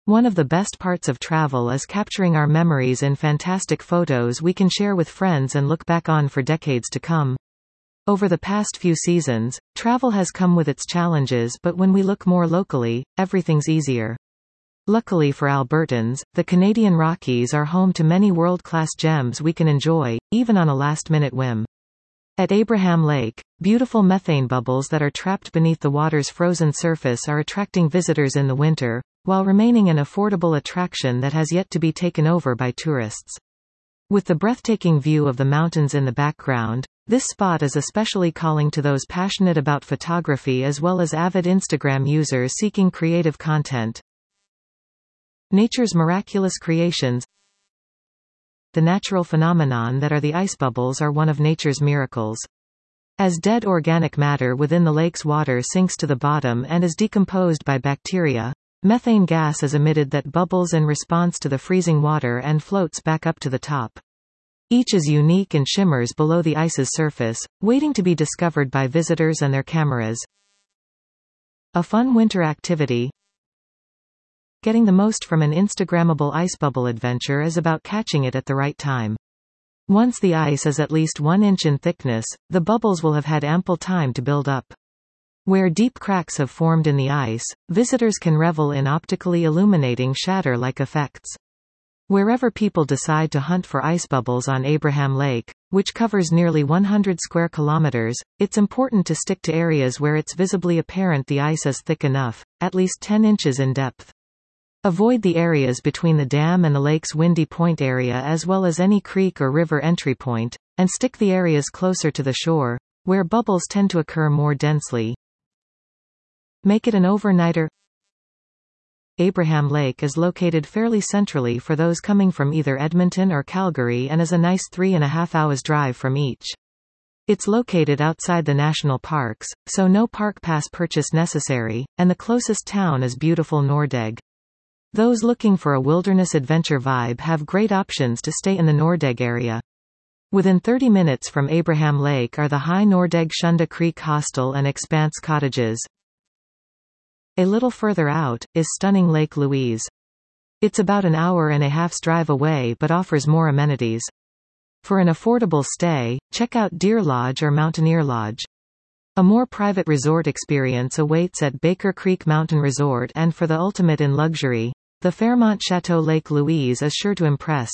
One of the best parts of travel is capturing our memories in fantastic photos we can share with friends and look back on for decades to come. Over the past few seasons, travel has come with its challenges, but when we look more locally, everything's easier. Luckily for Albertans, the Canadian Rockies are home to many world-class gems we can enjoy, even on a last-minute whim. At Abraham Lake, beautiful methane bubbles that are trapped beneath the water's frozen surface are attracting visitors in the winter, while remaining an affordable attraction that has yet to be taken over by tourists. With the breathtaking view of the mountains in the background, this spot is especially calling to those passionate about photography as well as avid Instagram users seeking creative content. Nature's miraculous creations. The natural phenomenon that are the ice bubbles are one of nature's miracles. As dead organic matter within the lake's water sinks to the bottom and is decomposed by bacteria, methane gas is emitted that bubbles in response to the freezing water and floats back up to the top. Each is unique and shimmers below the ice's surface, waiting to be discovered by visitors and their cameras. A fun winter activity. Getting the most from an Instagrammable ice bubble adventure is about catching it at the right time. Once the ice is at least 1 inch in thickness, the bubbles will have had ample time to build up. Where deep cracks have formed in the ice, visitors can revel in optically illuminating shatter-like effects. Wherever people decide to hunt for ice bubbles on Abraham Lake, which covers nearly 100 square kilometers, it's important to stick to areas where it's visibly apparent the ice is thick enough, at least 10 inches in depth. Avoid the areas between the dam and the lake's windy point area as well as any creek or river entry point, and stick the areas closer to the shore, where bubbles tend to occur more densely. Make it an overnighter. Abraham Lake is located fairly centrally for those coming from either Edmonton or Calgary and is a nice 3.5 hours drive from each. It's located outside the national parks, so no park pass purchase necessary, and the closest town is beautiful Nordegg. Those looking for a wilderness adventure vibe have great options to stay in the Nordegg area. Within 30 minutes from Abraham Lake are the High Nordegg Shunda Creek Hostel and Expanse Cottages. A little further out, is stunning Lake Louise. It's about an hour and a half's drive away but offers more amenities. For an affordable stay, check out Deer Lodge or Mountaineer Lodge. A more private resort experience awaits at Baker Creek Mountain Resort, and for the ultimate in luxury, the Fairmont Chateau Lake Louise is sure to impress.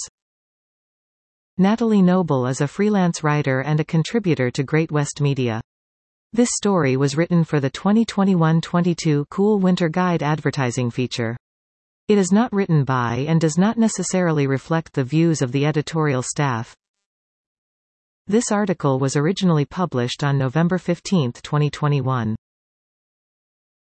Natalie Noble is a freelance writer and a contributor to Great West Media. This story was written for the 2021-22 Cool Winter Guide advertising feature. It is not written by and does not necessarily reflect the views of the editorial staff. This article was originally published on November 15, 2021.